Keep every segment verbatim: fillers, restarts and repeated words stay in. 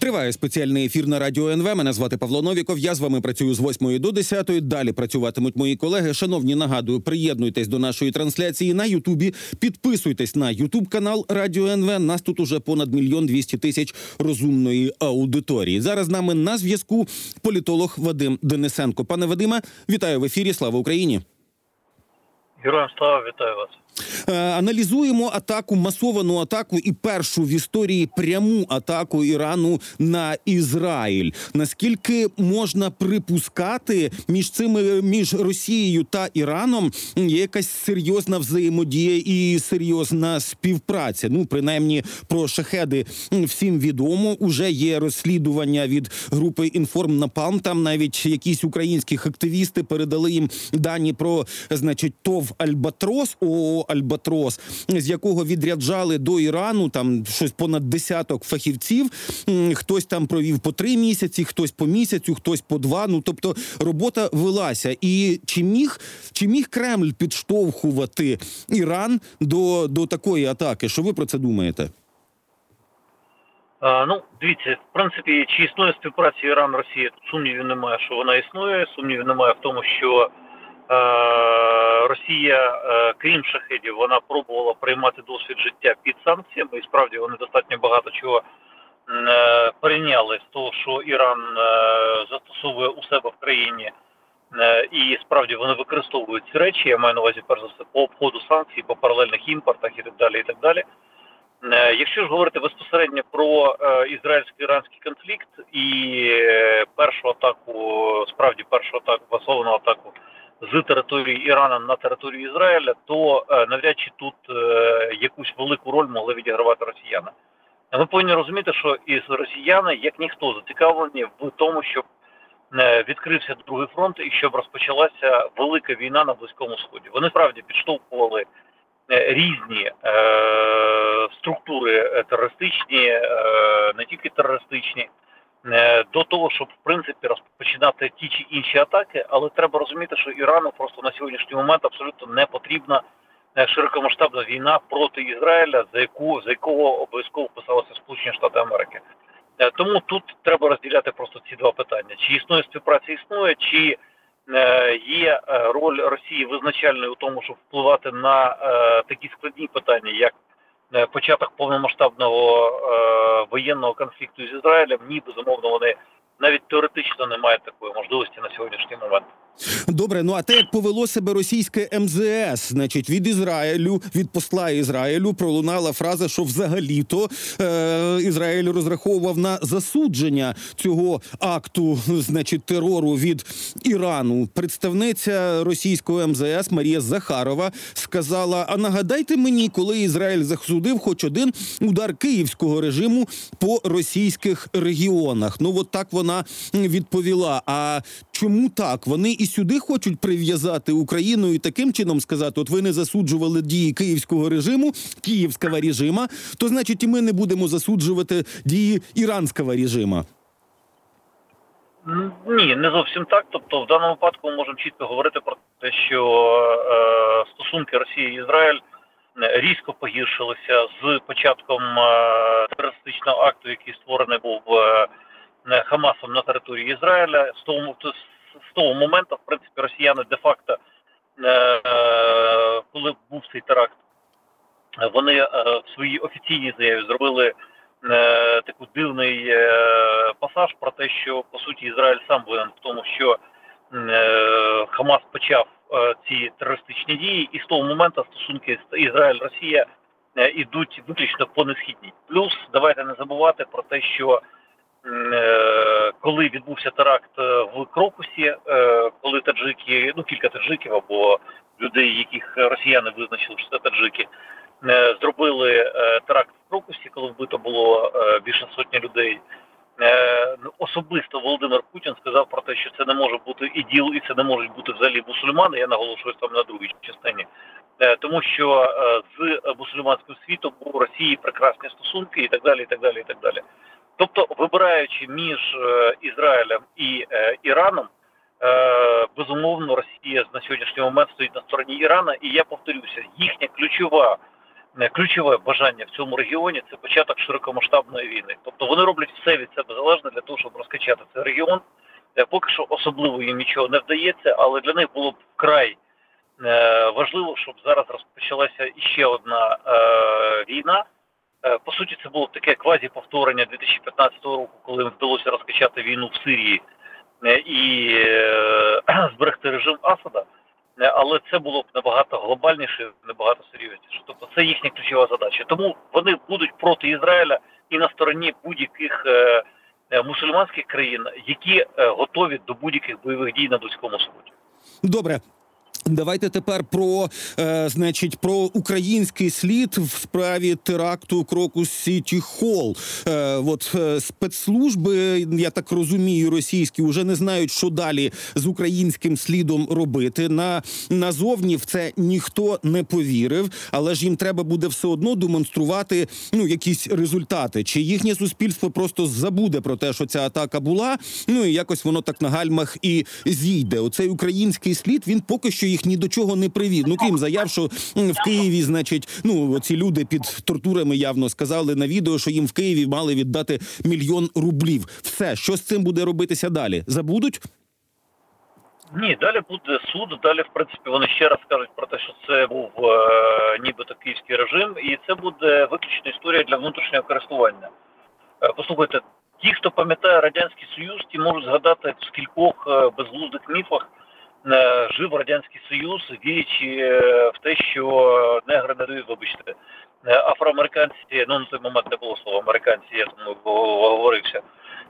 Триває спеціальний ефір на Радіо ен ве. Мене звати Павло Новіков. Я з вами працюю з восьмої до десятої. Далі працюватимуть мої колеги. Шановні, нагадую, приєднуйтесь до нашої трансляції на Ютубі. Підписуйтесь на Ютуб-канал Радіо ен ве. Нас тут уже понад мільйон двісті тисяч розумної аудиторії. Зараз з нами на зв'язку політолог Вадим Денисенко. Пане Вадиме, вітаю в ефірі. Слава Україні! Героям слава, вітаю вас. Аналізуємо атаку, масовану атаку і першу в історії пряму атаку Ірану на Ізраїль. Наскільки можна припускати, між цими, між Росією та Іраном є якась серйозна взаємодія і серйозна співпраця? Ну, принаймні, про шахеди всім відомо. Уже є розслідування від групи «Інформнапалм». Там навіть якісь українські активісти передали їм дані про, значить, ТОВ «Альбатрос», ООО «Альбатрос», з якого відряджали до Ірану там щось понад десяток фахівців. Хтось там провів по три місяці, хтось по місяцю, хтось по два. Ну, тобто робота велася. І чи міг, чи міг Кремль підштовхувати Іран до, до такої атаки? Що ви про це думаєте? А, ну, дивіться, в принципі, чи існує співпраця Іран-Росія? Тут сумнівів немає, що вона існує. Сумнівів немає в тому, що Росія, крім шахедів, вона пробувала приймати досвід життя під санкціями, і справді вони достатньо багато чого перейняли з того, що Іран застосовує у себе в країні, і справді вони використовують ці речі, я маю на увазі, перш за все, по обходу санкцій, по паралельних імпортах і так далі, і так далі. Якщо ж говорити безпосередньо про ізраїльсько-іранський конфлікт і першу атаку, справді першу атаку, масовану атаку з території Ірану на територію Ізраїля, то навряд чи тут якусь велику роль могли відігравати росіяни. Ми повинні розуміти, що і росіяни, як ніхто, зацікавлені в тому, щоб відкрився другий фронт і щоб розпочалася велика війна на Близькому Сході. Вони справді підштовхували різні е, структури терористичні, е, не тільки терористичні, е, до того, щоб в принципі розпочинати ті чи інші атаки, але треба розуміти, що Ірану просто на сьогоднішній момент абсолютно не потрібна широкомасштабна війна проти Ізраїля, за яку за якого обов'язково вписалися Сполучені Штати Америки. Е, тому тут треба розділяти просто ці два питання: чи існує співпраця, існує, чи є роль Росії визначальною у тому, щоб впливати на е, такі складні питання, як початок повномасштабного е, воєнного конфлікту з Ізраїлем. Ні, безумовно, вони навіть теоретично не мають такої можливості на сьогоднішній момент. Добре, ну а те, як повело себе російське ем зе ес, значить, від Ізраїлю, від посла Ізраїлю пролунала фраза, що взагалі-то е, Ізраїль розраховував на засудження цього акту, значить, терору від Ірану. Представниця російського ем зе ес Марія Захарова сказала: а нагадайте мені, коли Ізраїль засудив хоч один удар київського режиму по російських регіонах. Ну, от так вона відповіла. А чому так? Вони і сюди хочуть прив'язати Україну і таким чином сказати: от ви не засуджували дії київського режиму, київського режима, то значить і ми не будемо засуджувати дії іранського режиму. Ні, не зовсім так. Тобто в даному випадку ми можемо чітко говорити про те, що е, стосунки Росії і Ізраїль різко погіршилися з початком е, терористичного акту, який створений був е, Хамасом на території Ізраїля. З того, з того моменту, в принципі, росіяни де-факто, е, коли був цей теракт, вони е, в своїй офіційній заяві зробили е, таку дивний е, пасаж про те, що, по суті, Ізраїль сам винен в тому, що е, Хамас почав е, ці терористичні дії, і з того моменту стосунки Ізраїль-Росія е, ідуть виключно по несхідній. Плюс, давайте не забувати про те, що коли відбувся теракт в Крокусі, коли таджики, ну кілька таджиків або людей, яких росіяни визначили, що це таджики, зробили теракт в Крокусі, коли вбито було більше сотні людей, особисто Володимир Путін сказав про те, що це не може бути іділ і це не можуть бути взагалі мусульмани, я наголошую там на другій частині. Тому що з мусульманським світом у Росії прекрасні стосунки і так далі, і так далі, і так далі. Тобто, вибираючи між е, Ізраїлем і е, Іраном, е, безумовно, Росія на сьогоднішній момент стоїть на стороні Ірана. І я повторюся, їхня ключова ключове бажання в цьому регіоні – це початок широкомасштабної війни. Тобто вони роблять все від себе залежне для того, щоб розкачати цей регіон. Поки що особливо їм нічого не вдається, але для них було б вкрай важливо, щоб зараз розпочалася іще одна війна. По суті, це було таке квазі-повторення дві тисячі п'ятнадцятого року, коли їм вдалося розкачати війну в Сирії і зберегти режим Асада. Але це було б набагато глобальніше, набагато серйозніше. Тобто це їхня ключова задача. Тому вони будуть проти Ізраїля і на стороні будь-яких е, мусульманських країн, які е, готові до будь-яких бойових дій на Близькому Сході. Добре. Давайте тепер про, е, значить, про український слід в справі теракту Крокус Сіті Холл. Е, от е, спецслужби, я так розумію, російські вже не знають, що далі з українським слідом робити. На назовні в це ніхто не повірив, але ж їм треба буде все одно демонструвати, ну, якісь результати. Чи їхнє суспільство просто забуде про те, що ця атака була, ну і якось воно так на гальмах і зійде. Оцей український слід, він поки що їх ні до чого не привів. Ну, крім заяв, що в Києві, значить, ну, ці люди під тортурами явно сказали на відео, що їм в Києві мали віддати мільйон рублів. Все, що з цим буде робитися далі? Забудуть? Ні, далі буде суд, далі, в принципі, вони ще раз скажуть про те, що це був е, нібито київський режим, і це буде виключно історія для внутрішнього користування. Е, послухайте, ті, хто пам'ятає Радянський Союз, ті можуть згадати в скількох е, безглуздих міфах жив Радянський Союз, вірячи в те, що негри не дають, вибачте, афроамериканці, ну на той момент не було слова американці, я тому говорився,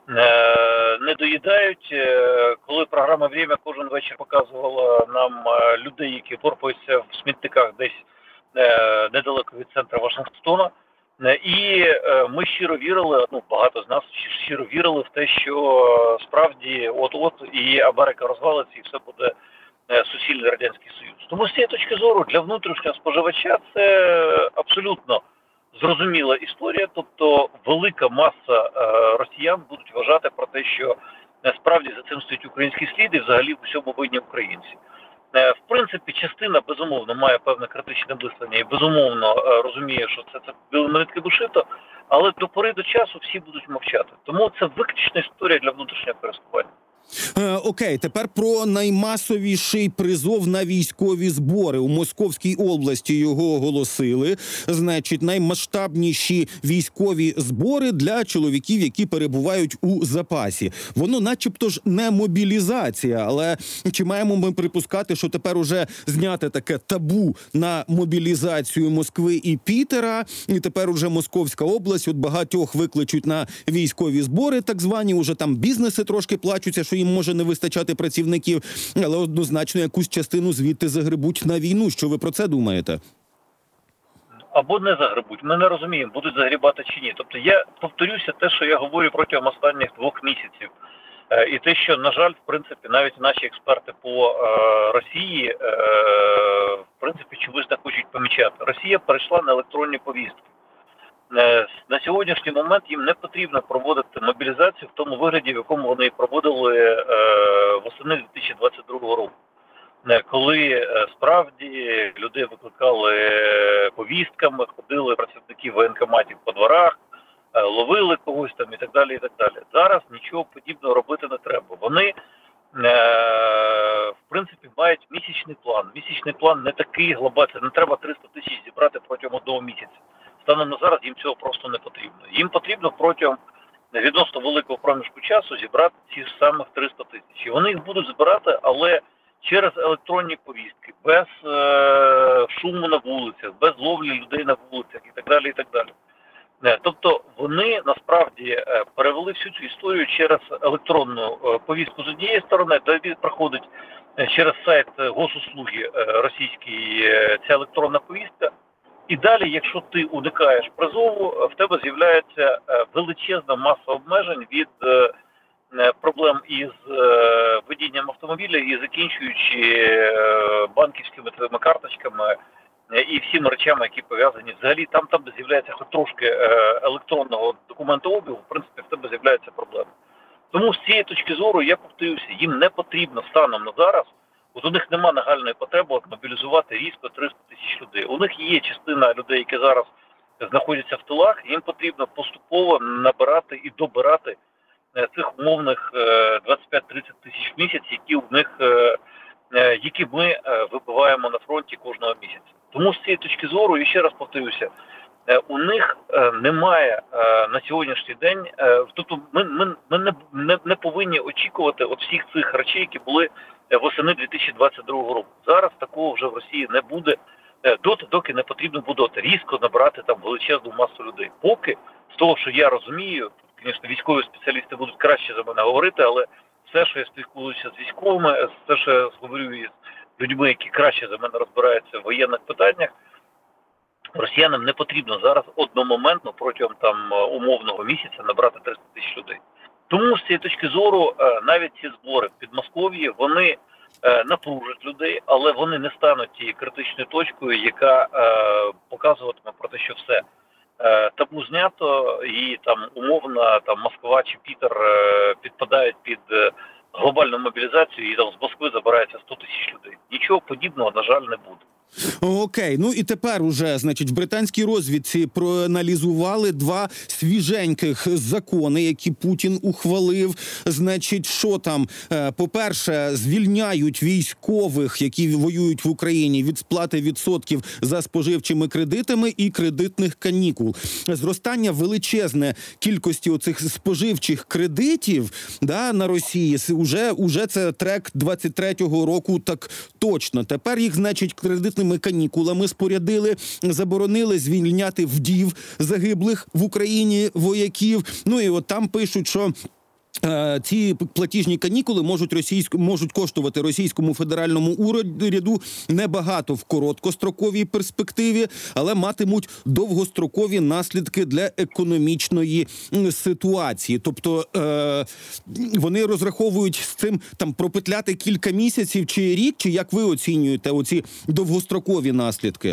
не доїдають. Коли програма «Время» кожен вечір показувала нам людей, які порпаються в смітниках десь недалеко від центру Вашингтона, і ми щиро вірили, ну багато з нас щиро вірили в те, що справді от-от і Америка розвалиться, і все буде суцільний Радянський Союз. Тому з цієї точки зору для внутрішнього споживача це абсолютно зрозуміла історія. Тобто велика маса росіян будуть вважати про те, що справді за цим стоїть український слід і взагалі в усьому винні українці. В принципі, частина, безумовно, має певне критичне мислення і, безумовно, розуміє, що це, це білими нитками душито, але до пори до часу всі будуть мовчати. Тому це виключна історія для внутрішнього користування. Е, окей, тепер про наймасовіший призов на військові збори. У Московській області його оголосили. Значить, наймасштабніші військові збори для чоловіків, які перебувають у запасі. Воно начебто ж не мобілізація, але чи маємо ми припускати, що тепер уже зняте таке табу на мобілізацію Москви і Пітера, і тепер уже Московська область, от багатьох викличуть на військові збори, так звані, уже там бізнеси трошки плачуться, що їм може не вистачати працівників, але однозначно якусь частину звідти загребуть на війну. Що ви про це думаєте? Або не загребуть. Ми не розуміємо, будуть загрібати чи ні. Тобто я повторюся те, що я говорю протягом останніх двох місяців. І те, що, на жаль, в принципі, навіть наші експерти по е, Росії, е, в принципі, чомусь не хочуть помічати. Росія перейшла на електронні повістки. На сьогоднішній момент їм не потрібно проводити мобілізацію в тому вигляді, в якому вони проводили е, восени дві тисячі двадцять другого року. Коли е, справді людей викликали повістками, ходили працівники воєнкоматів по дворах, е, ловили когось там і так далі, і так далі. Зараз нічого подібного робити не треба. Вони, е, в принципі, мають місячний план. Місячний план не такий глобальний, не треба триста тисяч зібрати протягом одного місяця. Станом на зараз їм цього просто не потрібно. Їм потрібно протягом відносно великого проміжку часу зібрати ці самих триста тисяч. І вони їх будуть збирати, але через електронні повістки, без е- шуму на вулицях, без ловлі людей на вулицях і так далі, і так далі. Тобто вони насправді перевели всю цю історію через електронну повістку з однієї сторони, де проходить через сайт госуслуги російський ця електронна повістка. І далі, якщо ти уникаєш призову, в тебе з'являється величезна маса обмежень від проблем із водінням автомобіля і закінчуючи банківськими твоїми карточками і всіма речами, які пов'язані. Взагалі там, там де з'являється хоч трошки електронного документообігу, в принципі, в тебе з'являється проблема. Тому з цієї точки зору, я повторюся, їм не потрібно станом на зараз От у них нема нагальної потреби от мобілізувати різко триста тисяч людей. У них є частина людей, які зараз знаходяться в тилах, їм потрібно поступово набирати і добирати цих умовних двадцять п'ять тридцять тисяч в місяць, які в них, які ми вибиваємо на фронті кожного місяця. Тому з цієї точки зору, і ще раз повторюся, у них немає на сьогоднішній день, тобто ми, ми, ми не, не, не повинні очікувати от всіх цих речей, які були восени дві тисячі двадцять другого року. Зараз такого вже в Росії не буде, доти, доки не потрібно буде різко набирати там величезну масу людей. Поки, з того, що я розумію, звісно, військові спеціалісти будуть краще за мене говорити, але все, що я спілкуюся з військовими, все, що я говорю із людьми, які краще за мене розбираються в воєнних питаннях, росіянам не потрібно зараз одномоментно протягом там умовного місяця набрати триста тисяч людей. Тому з цієї точки зору навіть ці збори в Підмосков'ї, вони напружать людей, але вони не стануть тією критичною точкою, яка показуватиме про те, що все. Табу знято і там умовно там Москва чи Пітер підпадають під глобальну мобілізацію і там з Москви забирається сто тисяч людей. Нічого подібного, на жаль, не буде. Окей, ну і тепер уже, значить, в британській розвідці проаналізували два свіженьких закони, які Путін ухвалив. Значить, що там? По-перше, звільняють військових, які воюють в Україні, від сплати відсотків за споживчими кредитами і кредитних канікул. Зростання величезне кількості оцих споживчих кредитів, да, на Росії, уже, уже це трек двадцять третього року, так точно. Тепер їх, значить, кредит канікулами спорядили, заборонили звільняти вдів загиблих в Україні вояків. Ну і от там пишуть, що е, ці платіжні канікули можуть російську можуть коштувати російському федеральному уряду небагато в короткостроковій перспективі, але матимуть довгострокові наслідки для економічної ситуації. Тобто е, вони розраховують з цим там пропетляти кілька місяців чи рік, чи як ви оцінюєте оці довгострокові наслідки?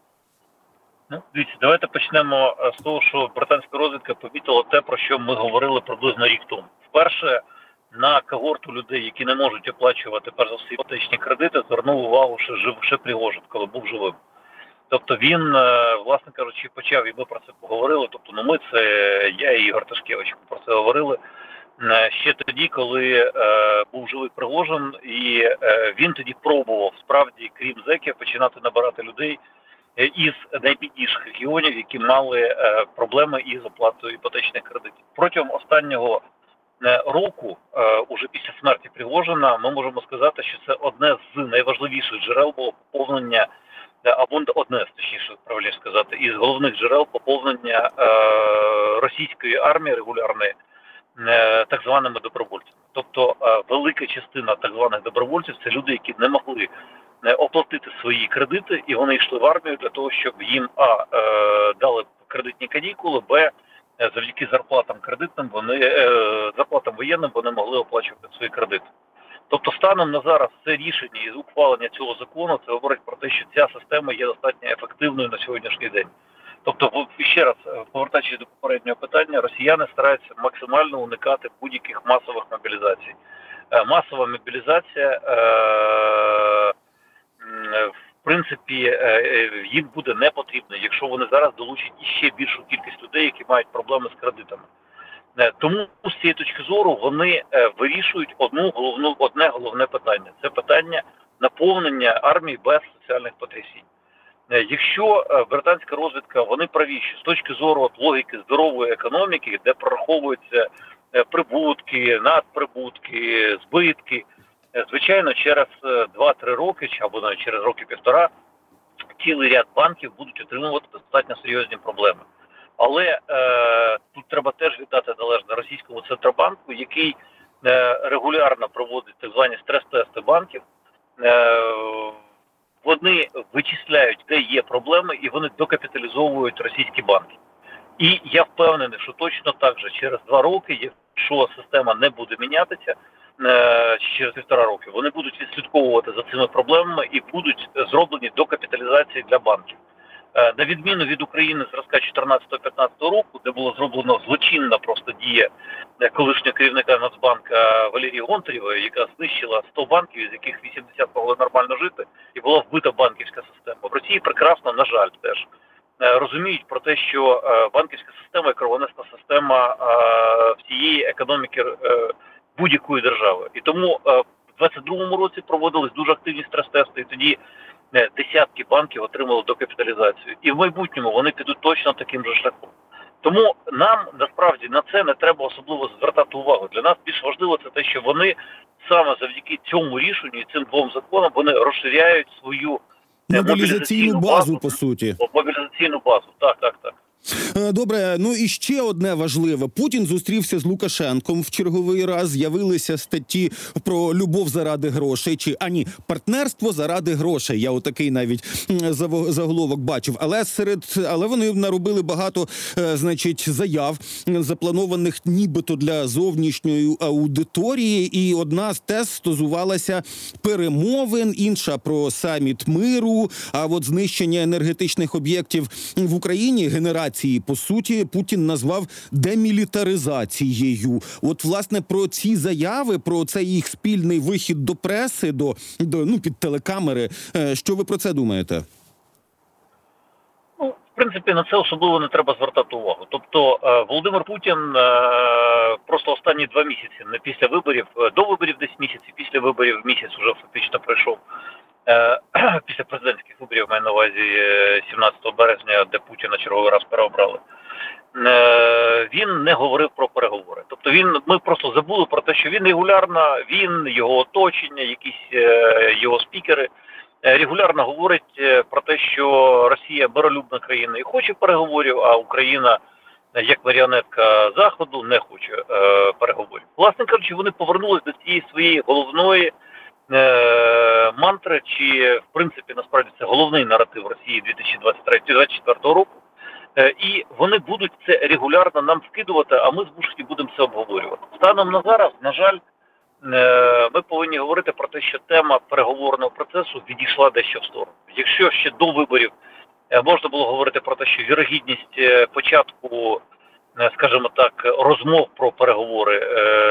Ну, дивіться, давайте почнемо з того, що британська розвідка помітила те, про що ми говорили приблизно рік тому. Вперше на когорту людей, які не можуть оплачувати, перш за все, іпотечні кредити, звернув увагу ще, жив, ще Пригожин, коли був живим. Тобто він, власне кажучи, почав, і ми про це поговорили, тобто ну ми, це я і Ігор Ташкевич про це говорили, ще тоді, коли е, був живий Пригожин, і е, він тоді пробував, справді, крім зеків, починати набирати людей із найбідніших регіонів, які мали е, проблеми із оплатою іпотечних кредитів. Протягом останнього е, року, е, уже після смерті Пригожина, ми можемо сказати, що це одне з найважливіших джерел було поповнення, або одне, точніше, правильно сказати, із головних джерел поповнення е, російської армії регулярної е, так званими добровольцями. Тобто е, велика частина так званих добровольців – це люди, які не могли оплатити свої кредити, і вони йшли в армію для того, щоб їм а е, дали кредитні канікули, б завдяки зарплатам кредитним вони е, зарплатам воєнним вони могли оплачувати свої кредити. Тобто станом на зараз це рішення і ухвалення цього закону, це говорить про те, що ця система є достатньо ефективною на сьогоднішній день. Тобто, ще раз, повертаючись до попереднього питання, росіяни стараються максимально уникати будь-яких масових мобілізацій. Е, масова мобілізація е, в принципі, їм буде не потрібно, якщо вони зараз долучать іще більшу кількість людей, які мають проблеми з кредитами. Тому з цієї точки зору вони вирішують одну головну, одне головне питання. Це питання наповнення армії без соціальних потрясінь. Якщо британська розвідка, вони праві, що з точки зору от, логіки здорової економіки, де прораховуються прибутки, надприбутки, збитки, звичайно, через два-три роки, або навіть через роки-півтора, цілий ряд банків будуть отримувати достатньо серйозні проблеми. Але е, тут треба теж віддати належне російському Центробанку, який е, регулярно проводить так звані стрес-тести банків. Е, вони вичисляють, де є проблеми, і вони докапіталізовують російські банки. І я впевнений, що точно так же через два роки, якщо система не буде мінятися, через півтора роки, вони будуть відслідковувати за цими проблемами і будуть зроблені докапіталізації для банків. На відміну від України зразка чотирнадцятого-п'ятнадцятого року, де було зроблено злочинна просто дія колишнього керівника Нацбанка Валерії Гонтарєвої, яка знищила сто банків, із яких вісімдесят могли нормально жити, і була вбита банківська система. В Росії прекрасно, на жаль, теж розуміють про те, що банківська система – кровоносна система всієї економіки будь-якої держави. І тому в двадцять другому році проводились дуже активні стрес-тести, і тоді десятки банків отримали докапіталізацію. І в майбутньому вони підуть точно таким же шляхом. Тому нам, насправді, на це не треба особливо звертати увагу. Для нас більш важливо це те, що вони саме завдяки цьому рішенню і цим двом законам вони розширяють свою мобілізаційну базу, по суті. Мобілізаційну базу, так, так, так. Добре, ну і ще одне важливе. Путін зустрівся з Лукашенком в черговий раз, з'явилися статті про любов заради грошей, чи, а ні, партнерство заради грошей. Я отакий навіть заголовок бачив. Але серед, але вони наробили багато, значить, заяв, запланованих нібито для зовнішньої аудиторії, і одна з тез стосувалася перемовин, інша про саміт миру, а от знищення енергетичних об'єктів в Україні, генерації, по суті, Путін назвав демілітаризацією. От, власне, про ці заяви, про цей їх спільний вихід до преси, до, до ну, під телекамери, що ви про це думаєте? Ну, в принципі, на це особливо не треба звертати увагу. Тобто, Володимир Путін просто останні два місяці, не після виборів, до виборів десь місяць, і після виборів місяць вже фактично пройшов, після президентських виборів, маю на увазі сімнадцятого березня, де Путіна черговий раз переобрали, він не говорив про переговори. Тобто він, ми просто забули про те, що він регулярно, він, його оточення, якісь його спікери, регулярно говорить про те, що Росія миролюбна країна і хоче переговорів, а Україна, як маріонетка Заходу, не хоче переговорів. Власне кажучи, вони повернулись до цієї своєї головної мантри, чи, в принципі, насправді, це головний наратив Росії дві тисячі двадцять третього - двадцять четвертого року. І вони будуть це регулярно нам вкидувати, а ми змушені будемо це обговорювати. Станом на зараз, на жаль, ми повинні говорити про те, що тема переговорного процесу відійшла дещо в сторону. Якщо ще до виборів можна було говорити про те, що вірогідність початку, скажімо так, розмов про переговори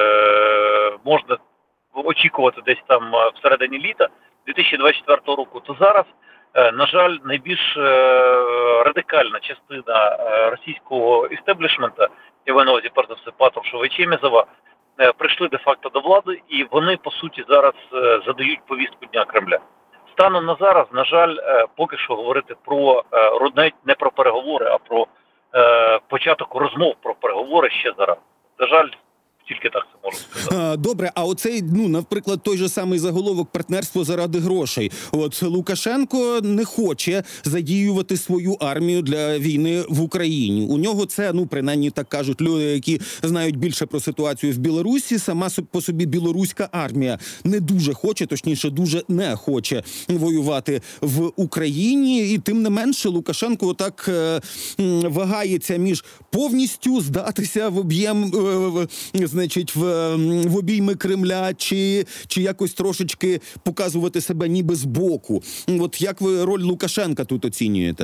можна очікувати десь там всередині літа дві тисячі двадцять четвертого року, то зараз, на жаль, найбільш радикальна частина російського істеблішмента, я маю на увазі, перш за все, Патрушева і Чемезова, прийшли де-факто до влади, і вони, по суті, зараз задають повістку дня Кремля. Станом на зараз, на жаль, поки що говорити про, навіть не про переговори, а про початок розмов про переговори ще зараз. На жаль, тільки так це можу сказати. Добре, а оцей, ну, наприклад, той же самий заголовок «Партнерство заради грошей». От Лукашенко не хоче задіювати свою армію для війни в Україні. У нього це, ну, принаймні так кажуть люди, які знають більше про ситуацію в Білорусі. Сама по собі білоруська армія не дуже хоче, точніше, дуже не хоче воювати в Україні. І тим не менше Лукашенко отак е, вагається між повністю здатися в об'єм е, значить, в, в обійми Кремля, чи, чи якось трошечки показувати себе ніби збоку. От як ви роль Лукашенка тут оцінюєте?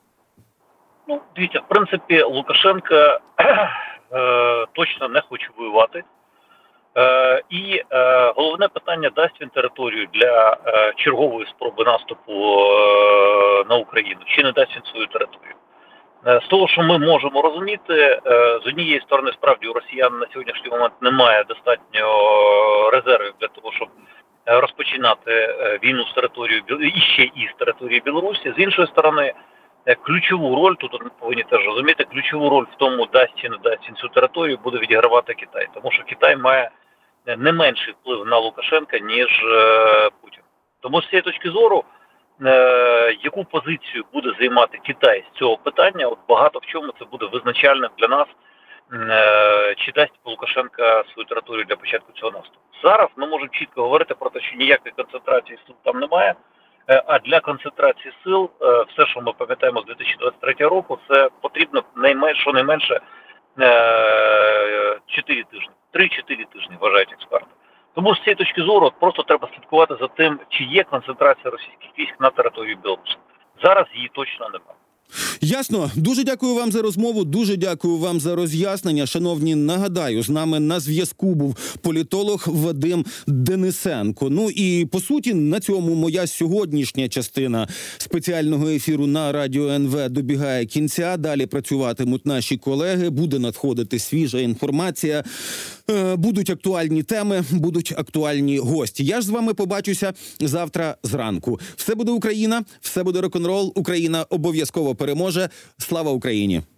Ну, дивіться, в принципі, Лукашенко е, точно не хоче воювати. Е, і е, головне питання, дасть він територію для е, чергової спроби наступу е, на Україну, чи не дасть він свою територію. З того, що ми можемо розуміти, з однієї сторони, справді, у росіян на сьогоднішній момент немає достатньо резервів для того, щоб розпочинати війну з територією, і ще і з території Білорусі. З іншої сторони, ключову роль, тут ми повинні теж розуміти, ключову роль в тому, дасть чи не дасть він цю територію, буде відігравати Китай. Тому що Китай має не менший вплив на Лукашенка, ніж Путін. Тому з цієї точки зору, яку позицію буде займати Китай з цього питання, от багато в чому це буде визначальним для нас, чи дасть Лукашенка свою територію для початку цього наступу. Зараз ми можемо чітко говорити про те, що ніякої концентрації сил там немає, а для концентрації сил, все, що ми пам'ятаємо з дві тисячі двадцять третього року, це потрібно найменше, щонайменше чотири тижні, три-чотири тижні, вважають експерти. Тому з цієї точки зору от просто треба слідкувати за тим, чи є концентрація російських військ на території Білорусі. Зараз її точно немає. Ясно. Дуже дякую вам за розмову, дуже дякую вам за роз'яснення. Шановні, нагадаю, з нами на зв'язку був політолог Вадим Денисенко. Ну і, по суті, на цьому моя сьогоднішня частина спеціального ефіру на Радіо ен ве добігає кінця. Далі працюватимуть наші колеги, буде надходити свіжа інформація, е, будуть актуальні теми, будуть актуальні гості. Я ж з вами побачуся завтра зранку. Все буде Україна, все буде рок-н-рол, Україна обов'язково переможе. Слава Україні!